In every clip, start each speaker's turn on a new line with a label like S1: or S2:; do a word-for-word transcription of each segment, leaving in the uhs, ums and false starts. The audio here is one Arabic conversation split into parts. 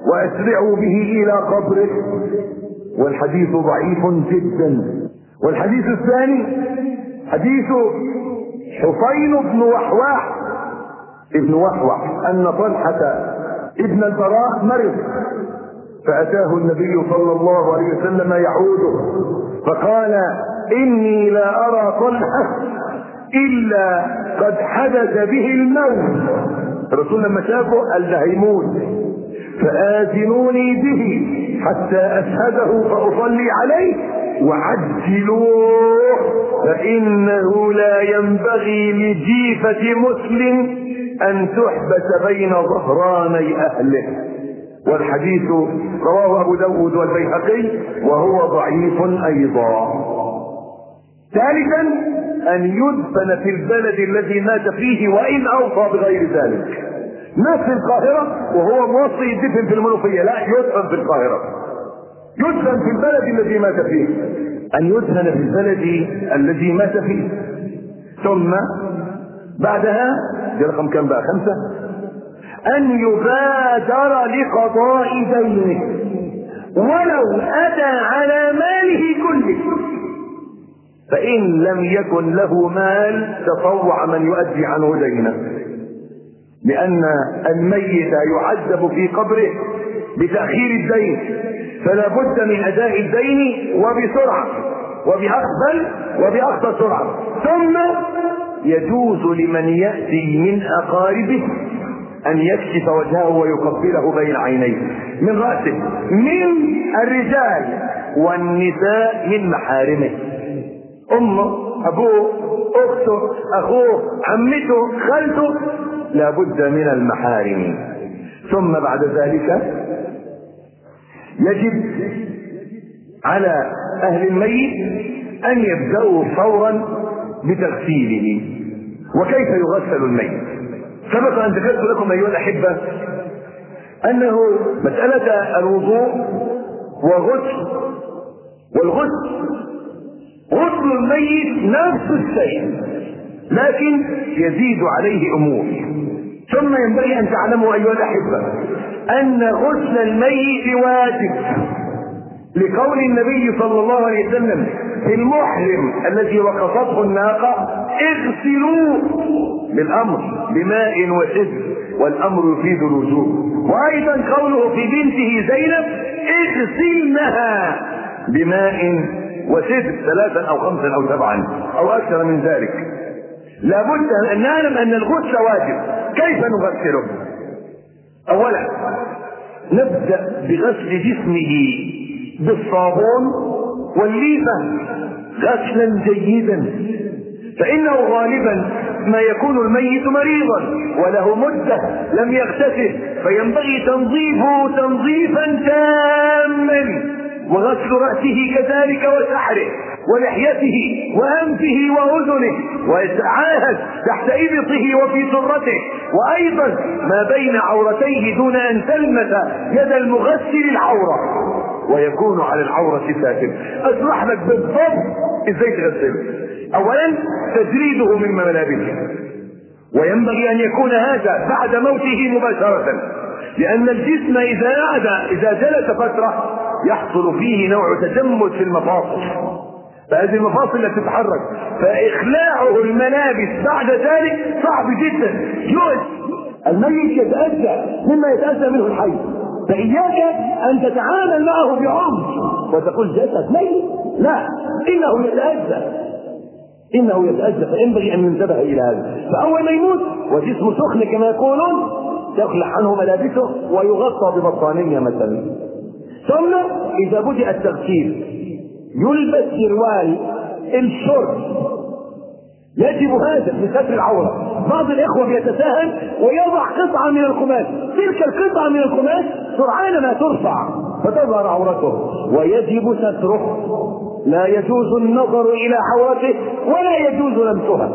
S1: وأسرعوا به إلى قبره. والحديث ضعيف جدا. والحديث الثاني حديث حسين بن وحواح ابن وحوح أن طلحة ابن البراء مرض، فأتاه النبي صلى الله عليه وسلم يعوده فقال: إني لا أرى طلحة إلا قد حدث به الموت. الرسول لما شافه قال ده هيموت، فآذنوني به حتى أشهده فأصلي عليه وعجلوه، فإنه لا ينبغي لجيفة مسلم أن تحبس بين ظهراني أهله. والحديث رواه أبو داود والبيهقي وهو ضعيف أيضا. ثالثا أن يدفن في البلد الذي مات فيه وإن أوصى بغير ذلك. مات في القاهرة وهو موصي يدفن في المنوفية، لا، يدفن في القاهرة، يدفن في البلد الذي مات فيه. أن يدفن في البلد الذي مات فيه. ثم بعدها دي رقم كم بقى؟ خمسة. أن يبادر لقضاء دينه ولو أتى على ماله كله، فإن لم يكن له مال تطوع من يؤدي عنه دينه، لأن الميت يعذب في قبره بتأخير الدين، فلا بد من أداء الدين وبسرعة وبأقبل وبأقصى سرعة. ثم يجوز لمن يأتي من أقاربه أن يكشف وجهه ويقبله بين عينيه من رأسه، من الرجال والنساء من محارمه، أمه، أبوه، أخته، أخوه، عمته، خالته، لا بد من المحارم. ثم بعد ذلك يجب على أهل الميت أن يبدأوا فورا بتغسيله. وكيف يغسل الميت؟ سبق أن ذكرت لكم أيها الأحبة أنه مسألة الوضوء وغسل والغسل غسل الميت نفس الشيء، لكن يزيد عليه أمور. ثم ينبغي أن تعلموا أيها الأحبة أن غسل الميت واجب، لقول النبي صلى الله عليه وسلم في المحرم الذي وقصته الناقة: اغسلوه بالأمر بماء وسدر، والأمر يفيد الوجوب. وأيضا قوله في بنته زينب: اغسلنها بماء وسدر ثلاثا أو خمسا أو سبعا أو أكثر من ذلك. لابد أن نعلم أن الغسل واجب. كيف نغسله؟ أولا نبدأ بغسل جسمه بالصابون والليفة غسلا جيدا، فإنه غالبا ما يكون الميت مريضا وله مدة لم يغتسل، فينبغي تنظيفه تنظيفا تاما، وغسل رأسه كذلك وسحره ولحيته وأنفه وأذنه، ويتعاهد تحت إبطه وفي سرته، وأيضا ما بين عورتيه دون أن تلمس يد المغسل العورة، ويكون على العورة ساتر. أشرح لك بالضبط إزاي تغسله. أولا تجريده من ملابسه، وينبغي أن يكون هذا بعد موته مباشرة، لأن الجسم إذا قعد إذا جلس فترة يحصل فيه نوع تجمد في المفاصل، فهذه المفاصل لا تتحرك، فإخلاعه الملابس بعد ذلك صعب جدا. يؤذي الميت، يتأذى مما يتأذى منه الحي، فإياك أن تتعامل معه بعمق وتقول جسد ميت، لا، إنه يتأذى إنه يتأذى فينبغي أن ينتبه إلى هذا. فأول ما يموت وجسمه سخن كما يقولون يخلع عنه ملابسه ويغطى ببطانية مثلا. ثم إذا بدأ التغسيل يلبس سروال الشرب، يجب هذا لستر العورة. بعض الإخوة بيتساهل ويضع قطعة من القماش، تلك القطعة من القماش سرعان ما ترفع فتظهر عورته، ويجب ستره، لا يجوز النظر إلى عورته ولا يجوز لمسها،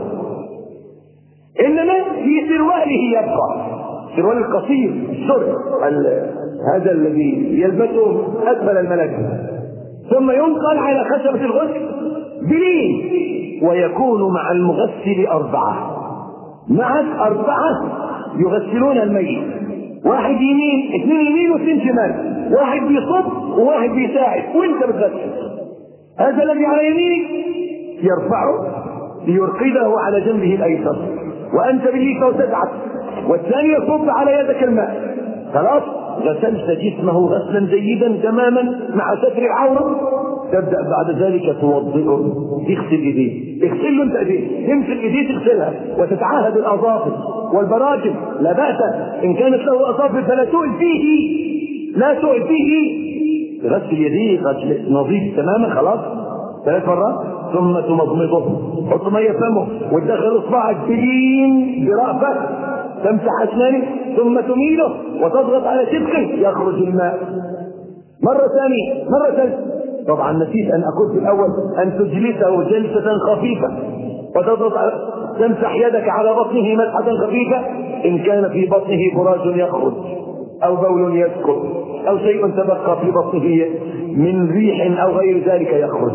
S1: إنما في سرواله يبقى سروال القصير الشرب هذا الذي يلبسه أسفل الملابس، ثم ينقل على خشبة الغسل بلين، ويكون مع المغسل أربعة، معك أربعة يغسلون الميت، واحد يمين، اثنين يمين واثنين شمال، واحد بيصب وواحد بيساعد وانت بتغسل. هذا الذي على يمينك يرفعه ليرقده على جنبه الايسر وانت باليسار وتدعك، والثاني يصب على يدك الماء. خلاص غسلت جسمه غسلا جيدا تماما مع ستر العوره. تبدا بعد ذلك توضئه، تغسل ايديه، اغسل له انت ايديه، تمسك ايديه تغسلها وتتعاهد الاظافر والبراجم، لا باس. ان كانت له اظافر فلا تؤذ فيه، لا تؤذ فيه. غسل يديه غسل نظيف تماما خلاص ثلاث مرات، ثم تمضمضه، حط ميه فمه وتدخل اصبعك بلين برأفة، تمسح اسنانه ثم تميله وتضغط على شبكه يخرج الماء. مرة ثانية مرة ثالثة. طبعا نسيت ان اقول في الاول ان تجلسه جلسة خفيفة وتضغط على، تمسح يدك على بطنه مسحة خفيفة. ان كان في بطنه براج يخرج او بول يسكت او شيء تبقى في بطنه من ريح او غير ذلك يخرج،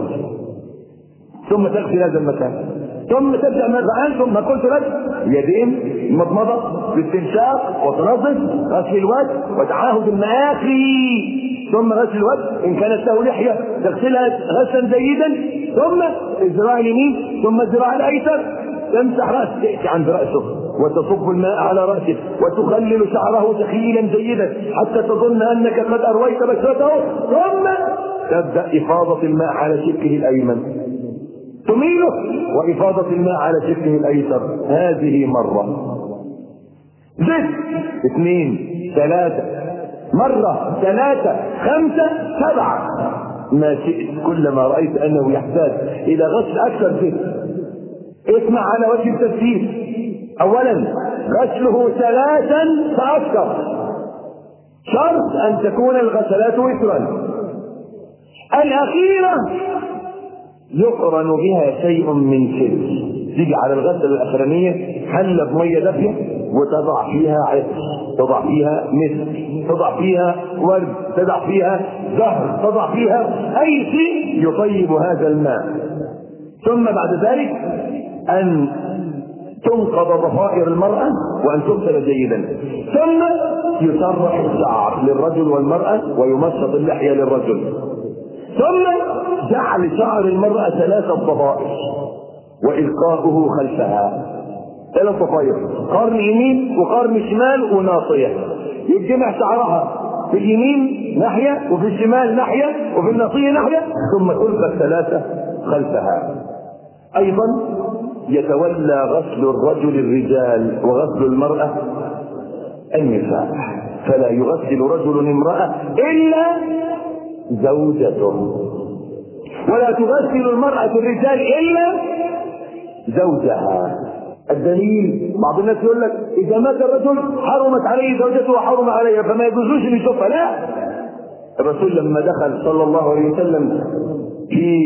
S1: ثم تغسل هذا المكان، ثم تبدا مرة ثم قلت لك يدين مضمضه باستنشاق وتنظف، غسل الوجه وتعاهد المآخي، ثم غسل الوجه. ان كانت له لحيه تغسلها غسلا جيدا، ثم الذراع اليمين ثم الذراع الايسر، تمسح راسه، تاتي عند راسه وتصب الماء على راسه وتخلل شعره تخليلا جيدا حتى تظن انك قد ارويت بشرته، ثم تبدا افاضه الماء على شقه الايمن، تميله وإفاضة الماء على شقه الأيسر. هذه مرة. زد اثنين ثلاثة، مرة ثلاثة خمسة سبعة، ما شئت. كلما رأيت أنه يحتاج إلى غسل أكثر زد. اسمع على وجه التفسير. أولا غسله ثلاثا فأكثر، شرط أن تكون الغسلات وترا. الأخيرة يقرن بها شيء من سر، تيجي على الغسله الاخرانيه حله بميه دافيه وتضع فيها عطر، تضع فيها مسك، تضع فيها ورد، تضع فيها زهر، تضع فيها اي شيء يطيب هذا الماء. ثم بعد ذلك ان تنقض ضفائر المراه وان تغسل جيدا، ثم يسرح الشعر للرجل والمراه ويمشط اللحيه للرجل، ثم جعل شعر المرأة ثلاثة ضفائر وإلقاؤه خلفها. ثلاث ضفائر، قرن يمين وقرن شمال وناصية، يجمع شعرها في اليمين ناحية وفي الشمال ناحية وفي الناصية ناحية، ثم تلقى الثلاثة خلفها. أيضا يتولى غسل الرجل الرجال وغسل المرأة النساء، فلا يغسل رجل امرأة إلا زوجته، ولا تغسل المرأة الرجال إلا زوجها. الدليل بعض الناس يقول لك إذا مات الرجل حرمت عليه زوجته وحرم عليها فما يجوزوش ان يشوفها. لا، الرسول لما دخل صلى الله عليه وسلم في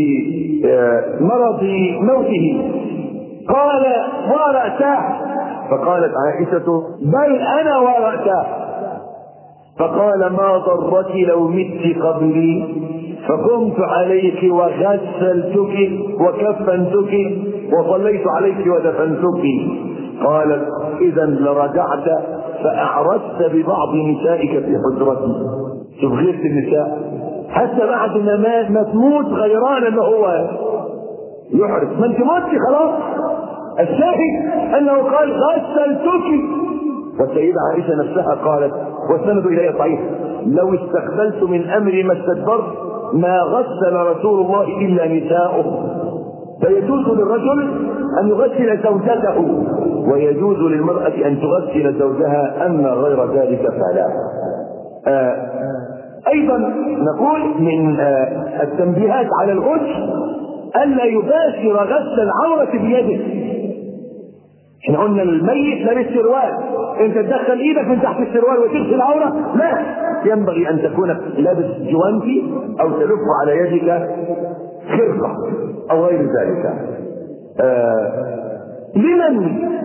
S1: مرض موته قال ورأساه، فقالت عائشة بل أنا ورأساه، فقال ما ضرك لو مت قبلي فقمت عليك وغسلتك وكفنتك وصليت عليك ودفنتك. قالت اذا لرجعت فاعرست ببعض نسائك في حجرتي. شوف غيرة النساء حتى بعد ما ما تموت غيران انه هو يحرس، ما انت متي خلاص. الشاهد انه قال غسلتك. والسيدة عائشة نفسها قالت والسند اليه صحيح لو استقبلت من امري ما استدبرت ما غسل رسول الله الا نساؤه. فيجوز للرجل ان يغسل زوجته ويجوز للمرأة ان تغسل زوجها، اما غير ذلك فلا. آه ايضا نقول من آه التنبيهات على الغسل الا يباشر غسل العورة بيده. احنا قلنا الميت لابس سروال، انت تدخل ايدك من تحت السروال وتغسل العوره؟ لا، ينبغي ان تكون لابس جوانتي او تلف على يدك خرقه او غير ذلك. آه لمن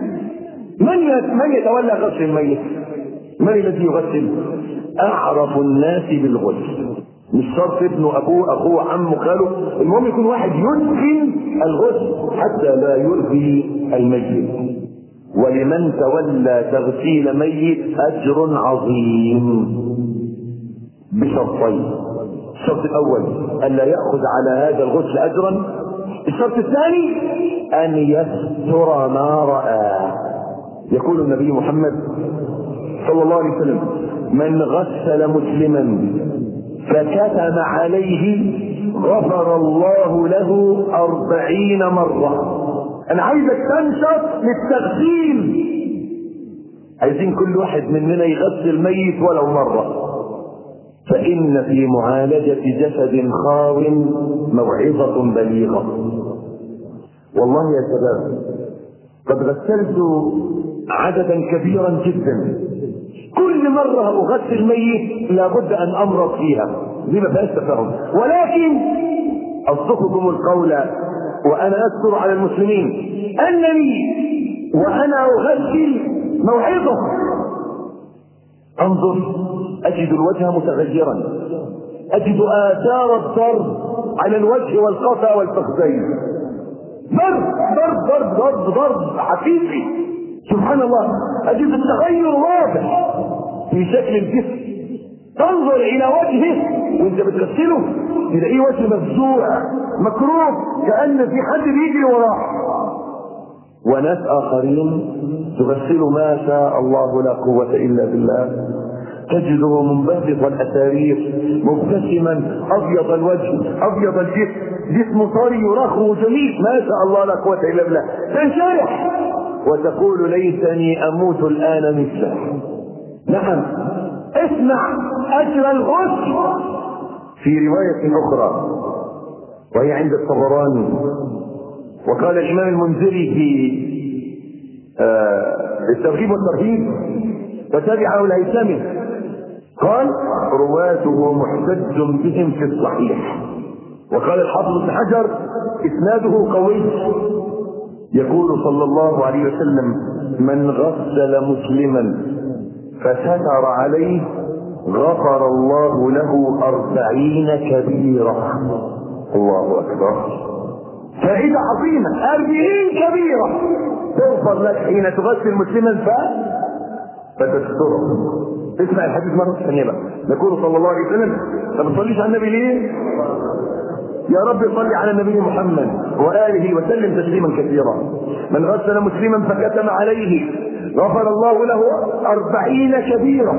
S1: من من يتولى غسل الميت؟ من الذي يغسل؟ اعرف الناس بالغسل، مش شرط ابنه ابوه اخوه عمه خاله، المهم يكون واحد يتقن الغسل حتى لا يؤذي الميت. ولمن تولى تغسيل ميت أجر عظيم بشرطين. الشرط الأول ألا يأخذ على هذا الغسل أجرا. الشرط الثاني أن يستر ما رأى. يقول النبي محمد صلى الله عليه وسلم: من غسل مسلما فكتم عليه غفر الله له أربعين مرة. أنا عايزك تنشط للتغسيل. عايزين كل واحد مننا يغسل ميت ولو مرة، فإن في معالجة جسد خاو موعظة بليغة. والله يا شباب قد غسلت عددا كبيرا جدا، كل مرة أغسل ميت لابد أن أمرض فيها، دي ما فيهاش تفاهم، ولكن أصدقكم القول وأنا أذكر على المسلمين أنني وأنا أغسل موعظة. انظر أجد الوجه متغيرا، أجد آثار الضرب على الوجه والقفا والفخذين، ضرب ضرب ضرب ضرب ضرب حقيقي. سبحان الله، أجد التغير واضح في شكل الجسم. تنظر إلى وجهه وأنت بتغسله تلاقيه وجه مفزوع مكروه كأن في حد بيجري وراه. وناس آخرين تغسل ما شاء الله لا قوة إلا بالله، تجده منبسط الأسارير مبتسما أبيض الوجه أبيض الجسم، جسمه طري ورخو جميل ما شاء الله لا قوة إلا بالله، تنشرح وتقول ليتني أموت الآن مثله. نعم، اسمع أجر الغسل في رواية أخرى وهي عند الطبراني، وقال الإمام المنذري في آه الترغيب والترهيب وتابعه الهيثمي قال: رواته محتج بهم في الصحيح. وقال الحافظ ابن حجر: إسناده قوي. يقول صلى الله عليه وسلم: من غسل مسلما فستر عليه غفر الله له أربعين كبيرة. الله أكبر، فائدة عظيمة، أربعين كبيرة تغفر لك حين تغسل مسلما ف فتستره. اسمع الحديث مرة ثانية بقى. يقول صلى الله عليه وسلم: ما بتصليش على النبي ليه؟ يا رب صل على النبي محمد وآله وسلم تسليما كثيرا. من غسل مسلما فكتم عليه غفر الله له أربعين كبيرة،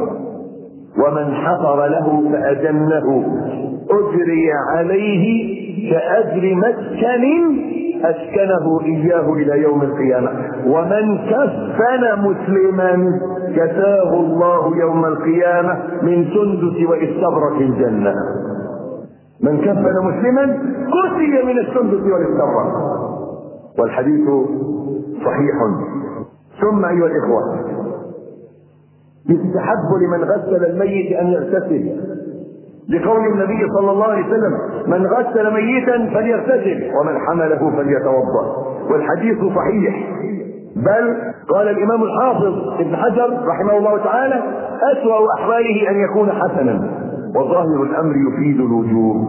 S1: ومن حفر له فأجنه أجري عليه كأجر مسكن أسكنه إياه إلى يوم القيامة. ومن كفن مسلما كساه الله يوم القيامة من سندس واستبرق الجنة. من كفن مسلما كسي من السندس والاستبرق. والحديث صحيح. ثم أيها الإخوة، يستحب لمن غسل الميت أن يغتسل، لقول النبي صلى الله عليه وسلم: من غسل ميتا فليغتسل ومن حمله فليتوضا. والحديث صحيح، بل قال الإمام الحافظ ابن حجر رحمه الله تعالى: أسوأ أحواله أن يكون حسنا، وظاهر الأمر يفيد الوجوب.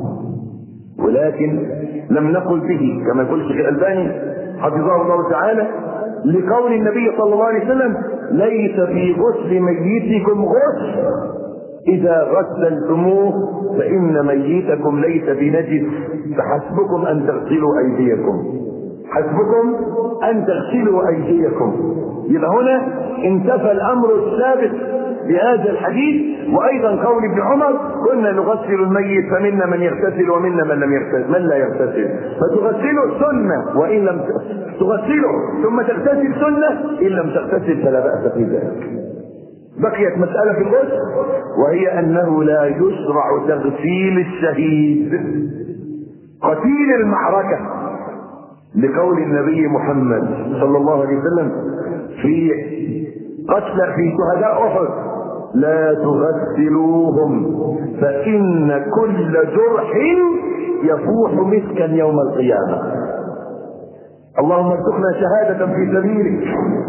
S1: ولكن لم نقل به كما يقول الشيخ الألباني حفظه الله تعالى، لقول النبي صلى الله عليه وسلم: ليس في غسل ميتكم غسل إذا غسلتموه فإن ميتكم ليس بنجس، فحسبكم أن تغسلوا أيديكم. حسبكم أن تغسلوا أيديكم. يبقى هنا انتفى الأمر الثابت بهذا الحديث. وأيضا قول ابن عمر: كنا نغسل الميت فمنا من يغتسل ومنا من لم يغتسل من لا يغتسل. فتغسلوا السنة وإن لم تغسلوا ثم تغتسل سنة، إن لم تغتسل فلا بأس في ذلك. بقيت مسألة في الغسل وهي أنه لا يشرع تغسيل الشهيد قتيل المعركة، لقول النبي محمد صلى الله عليه وسلم في قتل في شهداء أحد: لا تغسلوهم فإن كل جرح يفوح مسكا يوم القيامة. اللهم ارزقنا شهادة في سبيلك.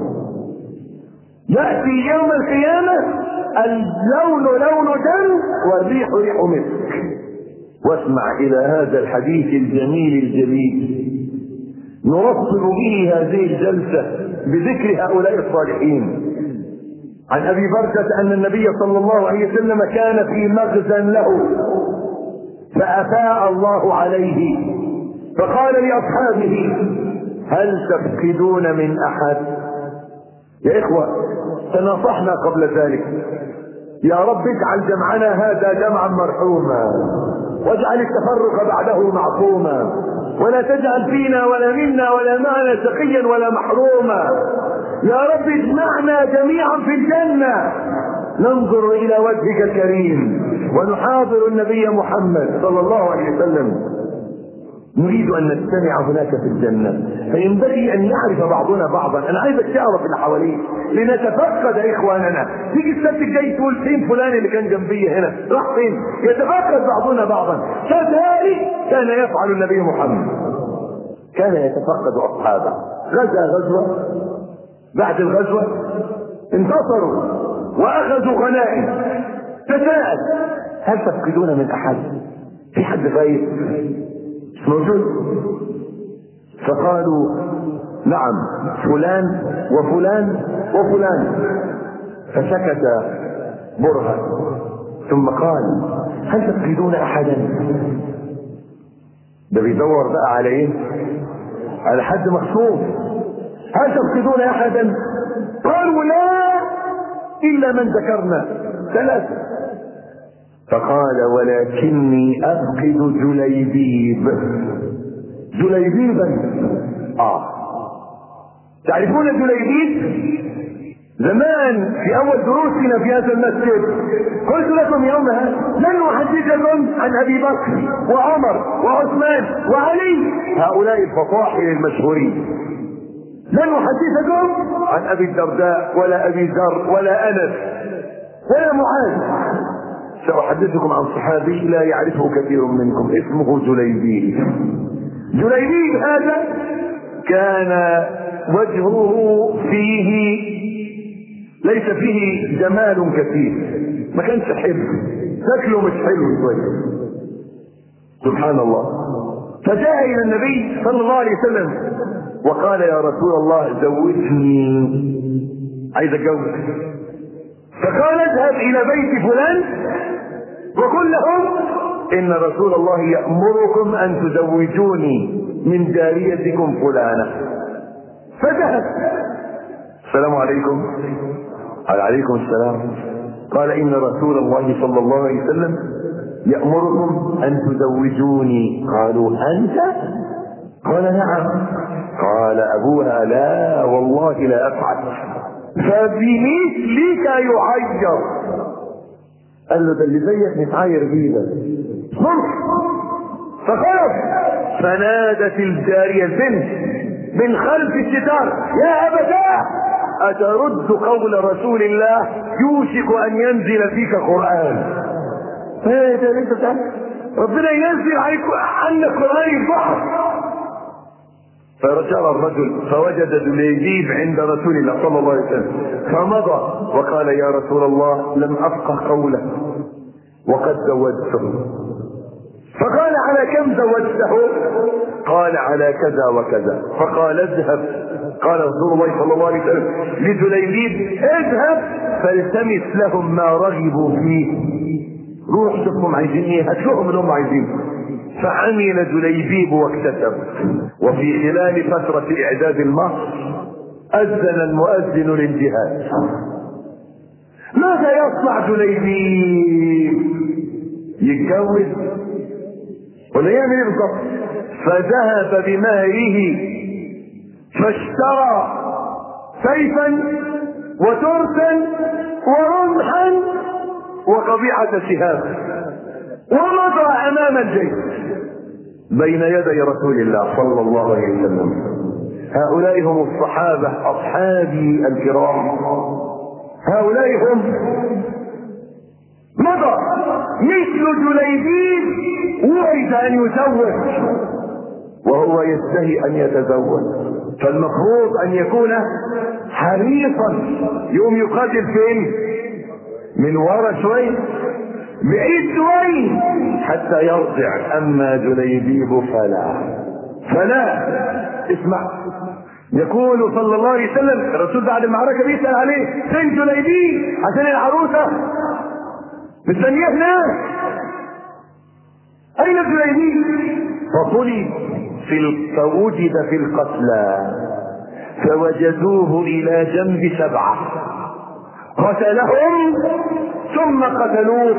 S1: يأتي يوم القيامة اللون لون دم والريح ريح مسك. واسمع إلى هذا الحديث الجميل الجليل نرتب به هذه الجلسة بذكر هؤلاء الصالحين. عن ابي برزة ان النبي صلى الله عليه وسلم كان في مخزن له فافاء الله عليه فقال لاصحابه هل تفقدون من احد؟ يا اخوة تناصحنا قبل ذلك، يا رب اجعل جمعنا هذا جمعا مرحوما واجعل التفرق بعده معصوما، ولا تجعل فينا ولا منا ولا معنا شقيا ولا محروما. يا رب اجمعنا جميعا في الجنة ننظر الى وجهك الكريم ونحاضر النبي محمد صلى الله عليه وسلم. نريد ان نجتمع هناك في الجنة، فينبغي ان يعرف بعضنا بعضا. انا عايزك تعرف اللي حواليك لنتفقد اخواننا. تيجي السبت الجاي تقول فين فلان اللي كان جنبي هنا راح فين؟ يتفقد بعضنا بعضا. كذلك كان يفعل النبي محمد، كان يتفقد اصحابه. غزا غزوة، بعد الغزوة انتصروا واخذوا غنائم. تساءل هل تفقدون من احد؟ في حد غايب مش موجود؟ فقالوا نعم فلان وفلان وفلان. فسكت برهة ثم قال هل تفقدون احدا؟ ده بيدور بقى على ايه؟ على حد مخصوص. هل تفقدون احدا؟ قالوا لا الا من ذكرنا ثلاثة. فقال ولكني افقد جليبيب. جليبيبا اه تعرفون جليبيب؟ زمان في اول دروسنا في هذا المسجد قلت لكم يومها لن احدثكم عن ابي بكر وعمر وعثمان وعلي هؤلاء الفصاحل المشهورين. لن احدثكم عن ابي الدرداء ولا ابي ذر ولا انس ولا معاذ. سأحدثكم عن صحابي لا يعرفه كثير منكم اسمه جليبيب. جليبيب هذا كان وجهه فيه ليس فيه جمال كثير، ما كانش حلو، شكله مش حلو شوية سبحان الله. فجاء الى النبي صلى الله عليه وسلم وقال يا رسول الله زوجني، عايز اتجوز. فقال اذهب الى بيت فلان وقل لهم ان رسول الله يأمركم ان تزوجوني من جاريتكم فلانة. فذهب. السلام عليكم. قال عليكم السلام. قال ان رسول الله صلى الله عليه وسلم يأمركم ان تزوجوني. قالوا انت؟ قال نعم. قال ابوها لا والله لا افعل. فبمثلك يعير. قال له ده اللي زيك متعاير بيه ده. فخرج فنادت الجارية البنت من خلف الستار يا ابتاه اترد قول رسول الله يوشك ان ينزل فيك قرآن. ايه ده انت بتاع ربنا ينزل عليك عنك قرآن البحر. فرجع الرجل فوجد جليبيب عند رسول الله صلى الله عليه وسلم فمضى وقال يا رسول الله لم افقه قوله وقد زوجته. فقال على كم زوجته؟ قال على كذا وكذا. فقال اذهب. قال رسول الله صلى الله عليه وسلم لجليبيب اذهب فالتمس لهم ما رغبوا فيه. روح شوفهم عايزين ايه، هات لهم اللي هم عايزينه. فعمل جليبيب واكتسب. وفي خلال فترة اعداد المهر اذن المؤذن للجهاد. ماذا يصنع جليبيب؟ يتجوز ولا يعمل ايه بالظبط؟ فذهب بمهره فاشترى سيفا وترسا ورمحا وقبيعة شهاب ومضى امام الجيش بين يدي رسول الله صلى الله عليه وسلم. هؤلاء هم الصحابة اصحابي الكرام. هؤلاء هم. مضى مثل جليبيب وعد ان يزوج وهو يستحي ان يتزوج. فالمفروض ان يكون حريصا. يوم يقاتل فين؟ من ورا شوي، بعيد شوي حتى يرجع. اما جليبيب فلا فلا اسمع يقول صلى الله عليه وسلم، الرسول بعد المعركة بيسأل عليه: فين جليبيب؟ عشان العروسة مستنيه هناك، أين جليبيب؟ فطلب في فوجد في القتلى فوجدوه إلى جنب سبعة قتلهم ثم قتلوه.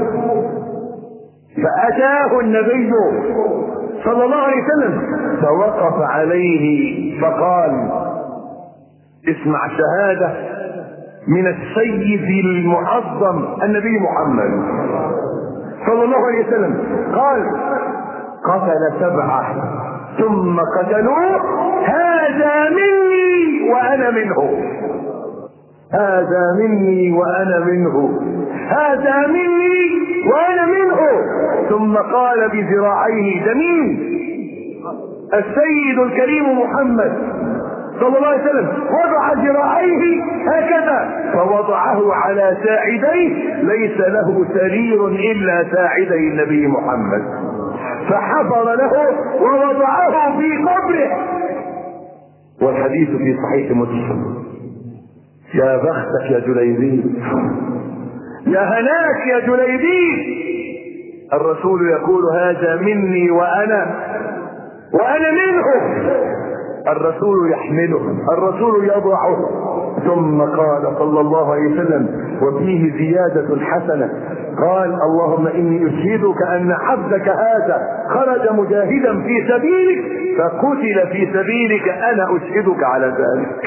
S1: فأتاه النبي صلى الله عليه وسلم فوقف عليه فقال: اسمع شهادة من السيد المعظم النبي محمد صلى الله عليه وسلم. قال: قتل سبعة ثم قتلوه، هذا مني وأنا منه، هذا مني وأنا منه، هذا مني وأنا منه. ثم قال بذراعيه: جميل السيد الكريم محمد صلى الله عليه وسلم وضع ذراعيه هكذا فوضعه على ساعديه، ليس له سرير إلا ساعدي النبي محمد، فحفر له ووضعه في قبره. والحديث في صحيح مسلم. يا بختك يا جليبيب، يا هناك يا جليبيب. الرسول يقول: هذا مني وأنا وأنا منه. الرسول يحمله، الرسول يضعه. ثم قال صلى الله عليه وسلم وفيه زيادة حسنة، قال: اللهم إني أشهدك أن عبدك هذا خرج مجاهدا في سبيلك فقتل في سبيلك، أنا أشهدك على ذلك.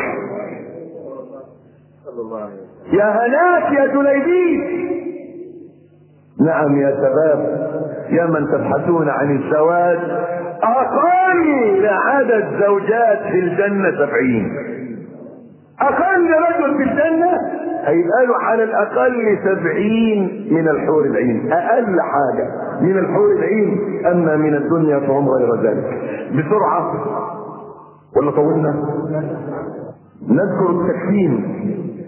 S1: يا هلاك يا جليبيب. نعم يا شباب، يا من تبحثون عن الزواج، أقل عدد زوجات في الجنة سبعين. أقل رجل في الجنة هيبقى له على الأقل سبعين من الحور العين، أقل حاجة من الحور العين. أما من الدنيا فهم غير ذلك. بسرعة ولا طولنا؟ نذكر التكفين.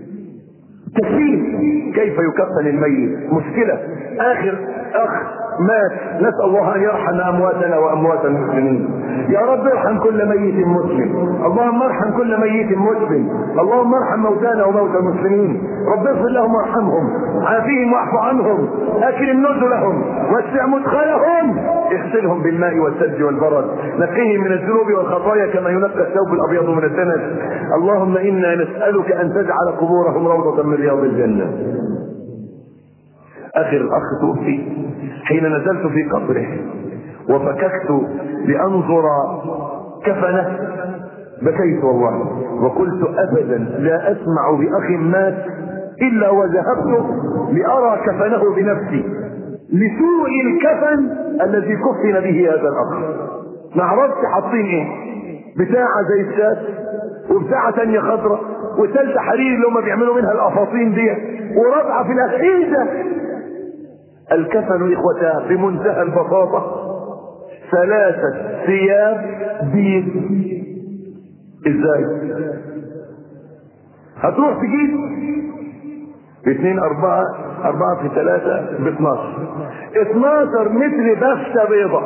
S1: تكفين كيف يكفن الميت؟ مشكلة. آخر أخ مات، نسأل الله أن يرحم أمواتنا وأموات المسلمين. يا رب ارحم كل ميت مسلم، اللهم ارحم كل ميت مسلم، اللهم ارحم موتانا وموتى المسلمين. رب اغفر لهم وارحمهم، عافيهم واعف عنهم، أكرم نزلهم، وسع مدخلهم، اغسلهم بالماء والثلج والبرد، نقيهم من الذنوب والخطايا كما ينقى الثوب الأبيض من الدنس. اللهم إنا نسألك أن تجعل قبورهم روضة من رياض الجنة. آخر الأخ توفي حين نزلت في قبره وفككت لأنظر كفنه، بكيت والله وقلت: أبدا لا أسمع بأخ مات إلا وذهبت لأرى كفنه بنفسي لسوء الكفن الذي كفن به هذا الأخ. ما عرفت حاطين ايه، بتاعة زي الشاش وبتاعة تانية خضرة وثالثة حرير اللي هم بيعملوا منها الأفاطين دي ورابعة في الآخر. ايه ده؟ الكفن إخوتها بمنتهى البساطة ثلاثة ثياب بيض. ازاي؟ هتروح تجيب باثنين أربعة أربعة في ثلاثة باثناشر اثناشر متر بفتة بيضة.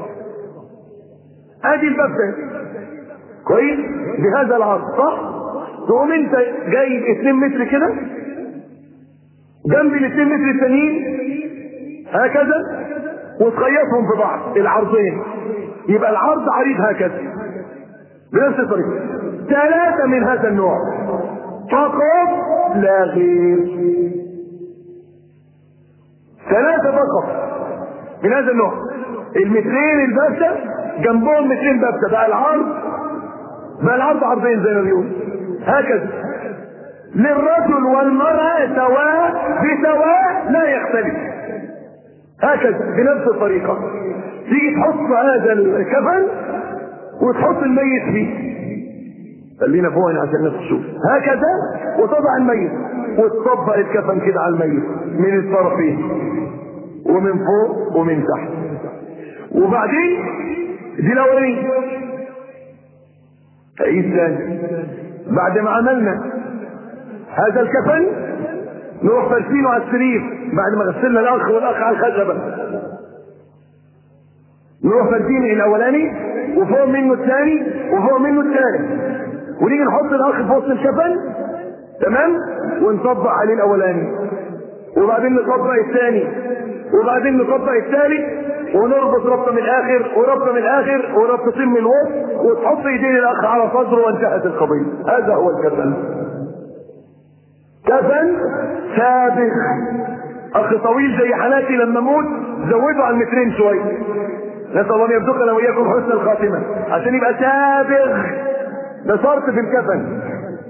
S1: ادي البفتة كويس بهذا العرض صح؟ تقوم انت جايب اثنين متر كده جنب الاثنين متر التانيين هكذا وتخيطهم في بعض العرضين، يبقى العرض عريض هكذا بنفس الطريقة. ثلاثة من هذا النوع فقط لا غير، ثلاثة فقط من هذا النوع. المترين البفتة جنبهم مترين بفتة، بقى العرض بقى العرض عرضين زي ما بيقول هكذا. للرجل والمرأة سواء بسواء لا يختلف، هكذا بنفس الطريقة. تيجي تحط هذا الكفن وتحط الميت فيه، خلينا فوق عشان الناس تشوف هكذا، وتضع الميت وتطبق الكفن كده على الميت من الطرفين ومن فوق ومن تحت. وبعدين دي الاولانيه عيد ثاني. بعد ما عملنا هذا الكفن نروح فرشينه على السرير بعد ما غسلنا الاخ والاخ على الخشبه، نروح فرشينه الاولاني وفوق منه الثاني وفوق منه الثالث ونيجي نحط الاخ في وسط الكفن، تمام، ونطبق عليه الاولاني، وبعدين نطبق الثاني، وبعدين نطبق الثالث، ونربط ربطه من الاخر وربطه من الاخر وربطتين من الوسط، وتحط ايدين الاخ على صدره وانتهت القضيه. هذا هو الكفن. كفن سابق. اخ طويل زي حالاتي لما اموت زودوا على المترين شويه، نسال الله ان يرزقنا واياكم حسن الخاتمه عشان يبقى سابق. ده شرط في الكفن.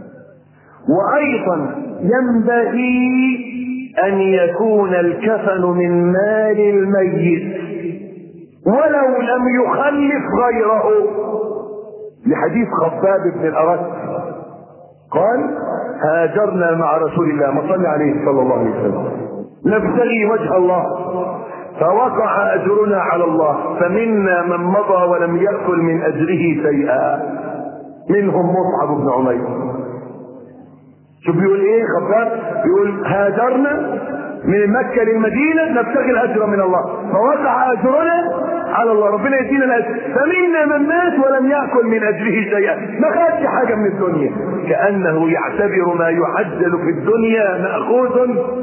S1: وايضا ينبغي ان يكون الكفن من مال الميت ولو لم يخلف غيره، لحديث خباب بن الارت قال هاجرنا مع رسول الله، ما صلى عليه صلى الله عليه وسلم، نبتغي وجه الله فوقع اجرنا على الله، فمنا من مضى ولم يأكل من اجره شيئا، منهم مصعب بن عمير. شوف بيقول ايه خباب؟ بيقول هاجرنا من مكة للمدينة نبتغي الاجر من الله، فوقع اجرنا على الله، ربنا يدينا الاجر، فمنا من مات ولم يأكل من اجره شيئا، ما خدش حاجة من الدنيا، كأنه يعتبر ما يعجل في الدنيا مأخوذ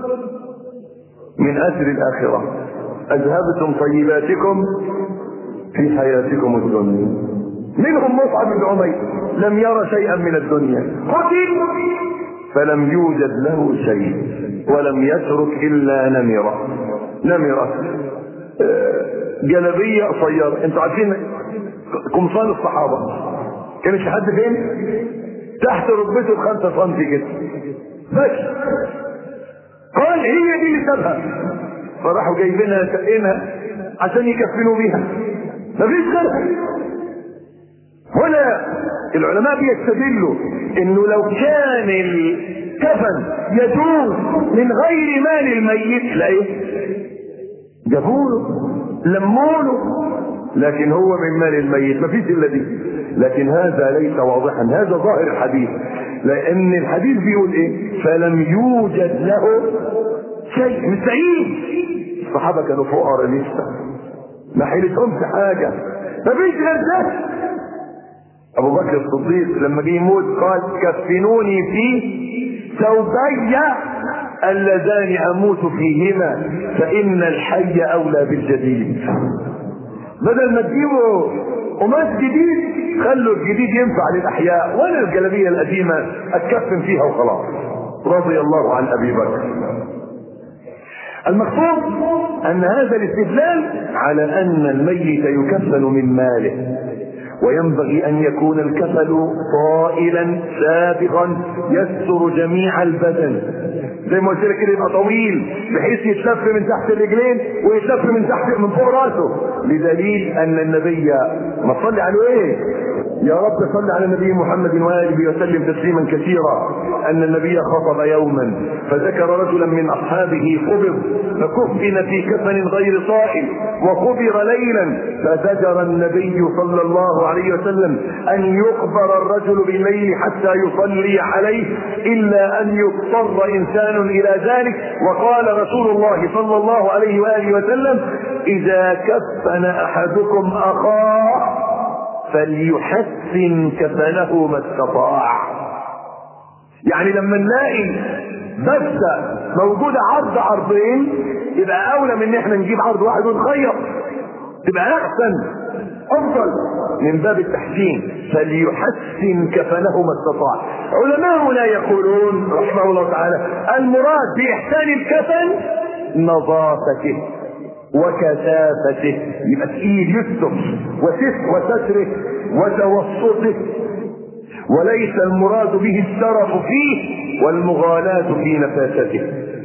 S1: من اجر الاخرة. اذهبتم طيباتكم في حياتكم الدنيا. منهم مصعب بن عمير لم يرى شيئا من الدنيا، قتل فلم يوجد له شيء ولم يترك الا نمرة. نمرة جلبية قصيرة، انتوا عارفين قمصان الصحابة كانت لحد فين؟ تحت ركبته بخمسة سنتي كده بس. قال هي دي اللي سابها، فراحوا جايبينها سقينها عشان يكفنوا بيها، مفيش غيرها. هنا العلماء بيستدلوا انه لو كان الكفن يجوز من غير مال الميت لا ايه جابوله لموله، لكن هو من مال الميت مفيش الا دي. لكن هذا ليس واضحا، هذا ظاهر الحديث، لان الحديث بيقول ايه؟ فلم يوجد له شيء. مش سعيد، الصحابه كانوا فقراء لسه ما حيلتهمش حاجه، مفيش غير ده. ابو بكر الصديق لما جه يموت قال كفنوني في ثوبي اللذان اموت فيهما فان الحي اولى بالجديد. بدل ما تجيبوا قماش جديد خلوا الجديد ينفع للاحياء، ولا الجلابيه القديمه اتكفن فيها وخلاص. رضي الله عن ابي بكر. المقصود ان هذا الاستدلال على ان الميت يكفن من ماله، وينبغي ان يكون الكفن طائلا سابغا يستر جميع البدن، زي ما قلت لك كده يبقى طويل بحيث يتلف من تحت الرجلين ويتلف من تحت من فوق راسه، بدليل ان النبي ما صلي عليه ايه؟ يا رب صل على النبي محمد واله وسلم تسليما كثيرا. ان النبي خطب يوما فذكر رجلا من اصحابه قبض فكفن في كفن غير طائل وقبر ليلا، فزجر النبي صلى الله عليه وسلم ان يقبر الرجل بالليل حتى يصلي عليه الا ان يضطر انسان الى ذلك. وقال رسول الله صلى الله عليه واله وسلم اذا كفن احدكم اخاه فليحسن كفنه ما استطاع. يعني لما نلاقي بس موجودة عرض عرضين يبقى اولى من ان احنا نجيب عرض واحد ونخيط، تبقى احسن افضل من باب التحسين. فليحسن كفنه ما استطاع. علماؤنا يقولون رحمه الله تعالى المراد باحسان الكفن نظافته وكثافته، يبقى تقيل يستر وستره وتوسطه، وليس المراد به السرف فيه والمغالاة في نفاسته.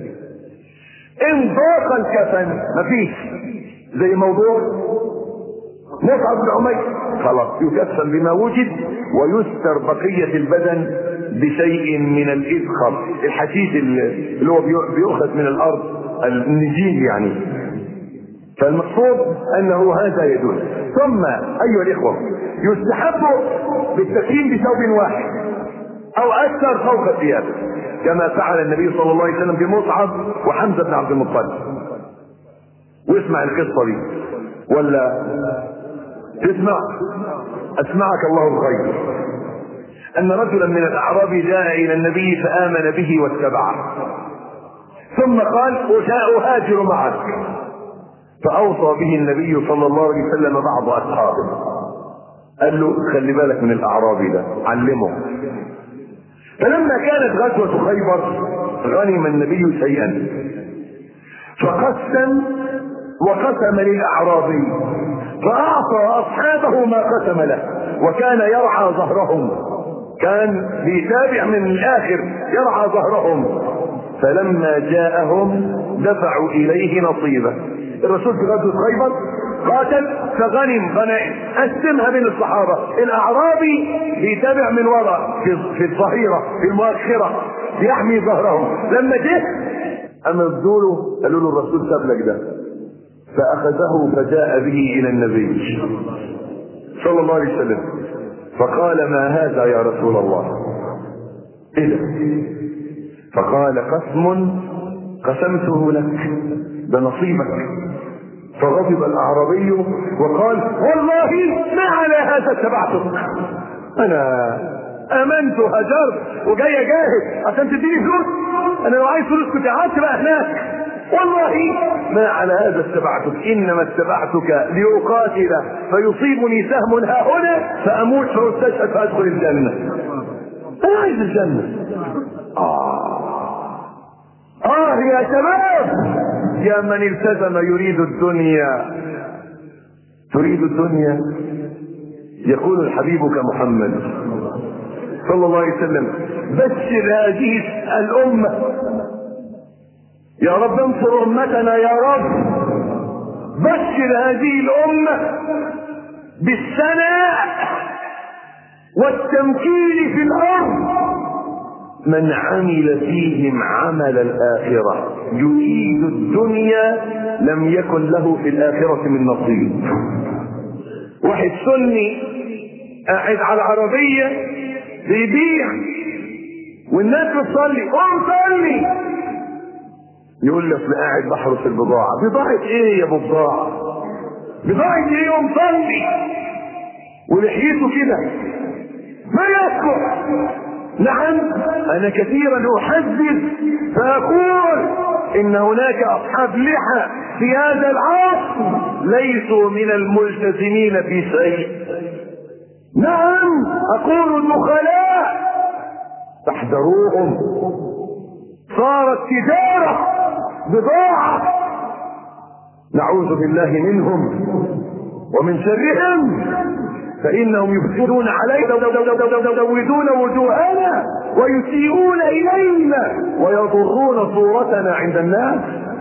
S1: ان ضاق الكفن مفيش، زي موضوع مصعب بن عمير خلاص يكفن بما وجد ويستر بقية البدن بشيء من الإذخر، الحشيش اللي هو بيؤخذ من الأرض، النجيل يعني. فالمقصود انه هذا يدل. ثم ايها الاخوه يستحب بالتكفين بثوب واحد او اكثر فوق الثياب كما فعل النبي صلى الله عليه وسلم بمصعب وحمزه بن عبد المطلب. واسمع القصه دي ولا تسمع؟ اسمعك الله الخير. ان رجلا من الاعراب جاء الى النبي فامن به واتبعه، ثم قال اهاجر معك، فاوصى به النبي صلى الله عليه وسلم بعض اصحابه، قال له خلي بالك من الاعرابي ده، علمه. فلما كانت غزوة خيبر غنم النبي شيئا فقسم وقسم للاعرابي، فاعطى اصحابه ما قسم له، وكان يرعى ظهرهم، كان بيتابع من الاخر يرعى ظهرهم. فلما جاءهم دفعوا اليه نصيبه. الرسول في غزوة خيبر قاتل فغنم غنائم، قسمها بين الصحابة. الاعرابي بيتابع من وراء في الظهيرة في المؤخرة يحمي ظهرهم. لما جه اما له قالوا له الرسول ساب لك ده، فاخذه فجاء به الى النبي صلى الله عليه وسلم فقال ما هذا يا رسول الله؟ ايه ده؟ فقال قسم قسمته لك، ده نصيبك. فغضب الاعرابي وقال والله ما على هذا اتبعتك، انا امنت هجرت وجاي اجاهد عشان تديني فلوس، انا لو عايز فلوس كنت قعدت بقى هناك، والله ما على هذا اتبعتك، انما اتبعتك لاقاتل فيصيبني سهم ها هنا فاموت فاستشهد فادخل الجنه. انا عايز الجنه. اه اه يا شباب، يا من التزم يريد الدنيا، تريد الدنيا. يقول الحبيب كمحمد صلى الله عليه وسلم بشر هذه الامه، يا رب انصر امتنا يا رب، بشر هذه الامه بالثناء والتمكين في الارض من عمل فيهم عمل الآخرة يريد الدنيا لم يكن له في الآخرة من نصيب. واحد سني قاعد على العربية بيبيع والناس بتصلي، قوم صلي، يقول لك انا قاعد بحرس البضاعة. بضاعة ايه يا ابو بضاعة؟ بضاعة ايه؟ قوم صلي. ولحيته كده ما يسكت. نعم انا كثيرا احذر فاقول ان هناك اصحاب لحى في هذا العصر ليسوا من الملتزمين في شيء. نعم اقول النخلاء فاحذروهم، صارت تجارة بضاعة، نعوذ بالله منهم ومن شرهم، فإنهم يفسدون علينا ويزودون وجوهنا ويسيئون إلينا ويضرون صورتنا عند الناس.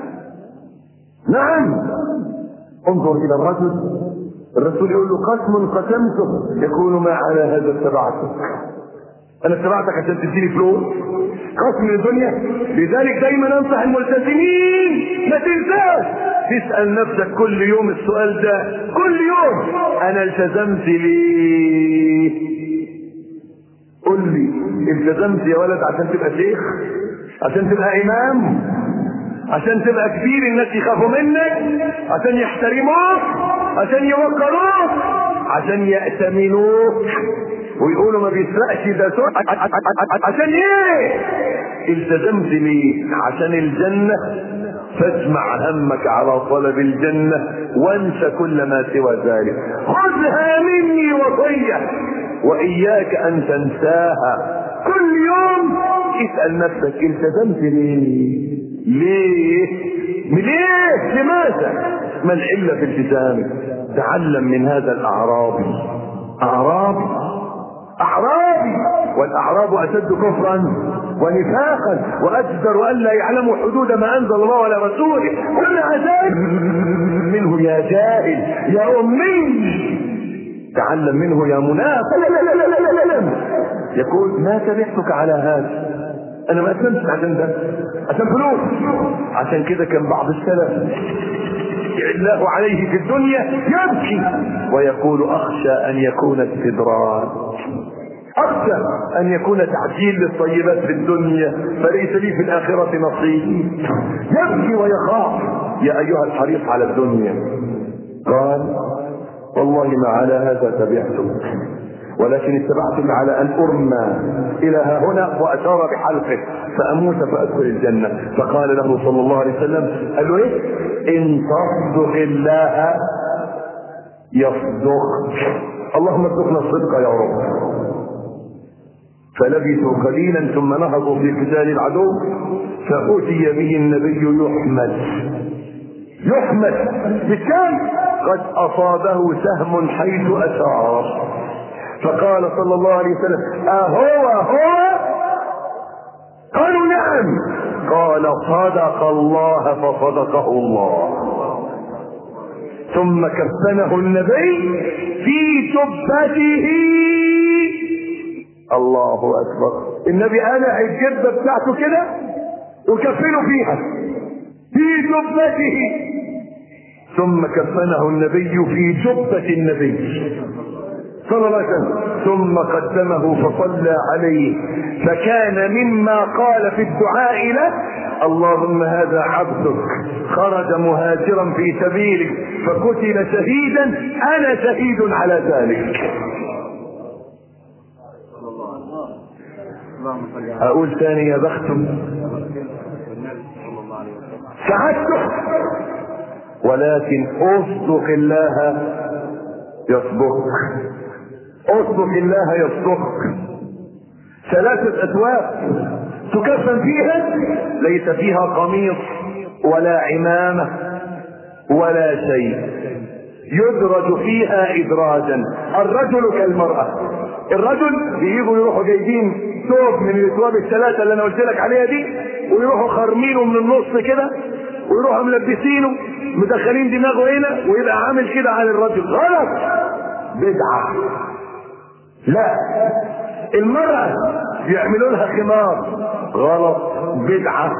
S1: نعم انظر إلى الرجل، الرسول يقول له قسم قسمته، يقول ما على هذا اتبعتك، أنا اتبعتك عشان تديني فلوس، قسم الدنيا. لذلك دايما أنصح الملتزمين ما تنساش تسأل نفسك كل يوم السؤال ده، كل يوم انا التزمت ليه؟ قل لي التزمت يا ولد عشان تبقى شيخ؟ عشان تبقى امام؟ عشان تبقى كبير الناس يخافوا منك؟ عشان يحترموك؟ عشان يوقروك؟ عشان يأتمنوك ويقولوا ما بيسرقش ده سوء؟ عشان ايه التزمت ليه؟ عشان الجنة، فاجمع همك على طلب الجنة وانسى كل ما سوى ذلك. خذها مني وصية واياك ان تنساها. كل يوم اسأل نفسك التزمت ليه؟ ليه؟ ليه؟ لماذا؟ ما العلة في التزامك؟ تعلم من هذا الاعرابي. اعرابي اعرابي والاعراب اشد كفرا ونفاقا واجدر الا يعلموا حدود ما انزل الله على رسوله. ومع ذلك منه يا جاهل يا امي، تعلم منه يا منافق. لا لا لا لا لا لا لا. يقول ما تبعتك على هذا، انا ما اسلمت عشان ده، عشان فلوس. عشان كده كان بعض السلف الله عليه في الدنيا يبكي ويقول اخشى ان يكون استدراج، اخشى ان يكون تعجيل للطيبات في الدنيا فليس لي في الاخرة نصيب. يبكي ويخاف. يا ايها الحريص على الدنيا، قال والله ما على هذا تبعتك، ولكن اتبعتني على ان ارمى الى ها هنا واشار بحلقه فاموت فادخل الجنه. فقال له صلى الله عليه وسلم، قال له ايه؟ ان تصدق الله يصدق. اللهم ارزقنا الصدق يا رب. فلبثوا قليلا ثم نهضوا في قتال العدو، فأتي به النبي يحمد يحمد بالكام قد أصابه سهم حيث أشار. فقال صلى الله عليه وسلم: أهو هو؟ قالوا نعم. قال: صدق الله فصدقه الله. ثم كفنه النبي في جبته. الله اكبر. النبي قلع الجبه بتاعته كده وكفنه فيها في جبته. ثم كفنه النبي في جبه النبي صلى الله عليه وسلم، ثم قدمه فصلى عليه. فكان مما قال في الدعاء له: اللهم هذا عبدك خرج مهاجرا في سبيلك فقتل شهيدا، انا شهيد على ذلك. اقول ثاني: يا بختم سعدته، ولكن اصدق الله يصدق. اصدق الله يصدق. ثلاثة أثواب تكفن فيها، ليس فيها قميص ولا عمامة ولا شيء، يدرج فيها إدراجا. الرجل كالمرأة. الرجل بيجوا يروحوا جايبين ثوب من الثواب الثلاثة اللي أنا قلت لك عليها دي، ويروحوا خارمينه من النص كده، ويروحوا ملبسينه مدخلين دماغه هنا، ويبقى عامل كده على الرجل. غلط، بدعة. لا، المرأة يعملوا لها خمار. غلط، بدعة.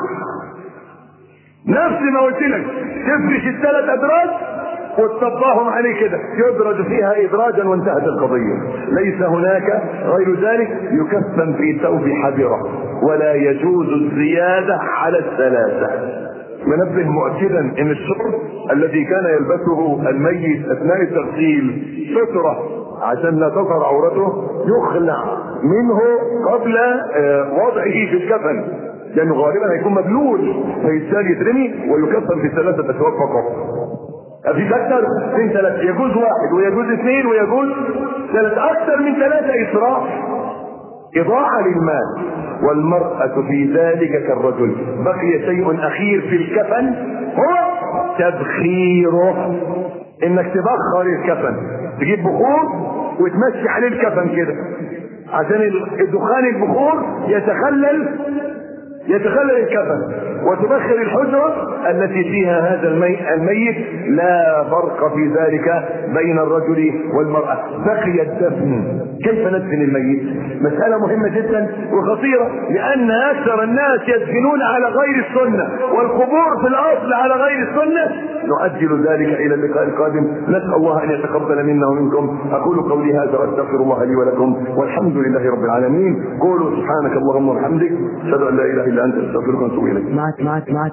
S1: نفس ما قلت لك، تفرش الثلاث ادراج وتطبقهم عليه كده، يدرج فيها ادراجا وانتهت القضية. ليس هناك غير ذلك. يكفن في ثوب حبرة، ولا يجوز الزيادة على الثلاثة. منبه مؤكدا ان الشرب الذي كان يلبسه الميت اثناء التغسيل سترة عشان لا تظهر عورته، يخلع منه قبل وضعه في الكفن، لانه غالبا هيكون مبلول، فيتسال يترمي ويكفن في ثلاثة اثواب فقط. في اكثر من ثلاثة، يجوز واحد ويجوز اثنين ويجوز ثلاثة. اكثر من ثلاثة اسراف، إضاعة للمال. والمرأة في ذلك كالرجل. بقي شيء أخير في الكفن، هو تبخيره. إنك تبخر الكفن، تجيب بخور وتمشي عليه الكفن كده، عشان الدخان البخور يتخلل يتخلل الكفن، وتبخر الحجرة التي فيها هذا الميت. لا فرق في ذلك بين الرجل والمرأة. بقي الدفن. كيف ندفن الميت؟ مسألة مهمة جدا وخطيرة، لأن أكثر الناس يدفنون على غير السنة، والقبور في الأصل على غير السنة. نؤجل ذلك إلى اللقاء القادم. نسأل الله أن يتقبل منا ومنكم. أقول قولي هذا وأستغفر الله لي ولكم، والحمد لله رب العالمين. قولوا سبحانك اللهم وبحمدك، أشهد أن لا إله إلا أنت، أستغفرك وأتوب إليك.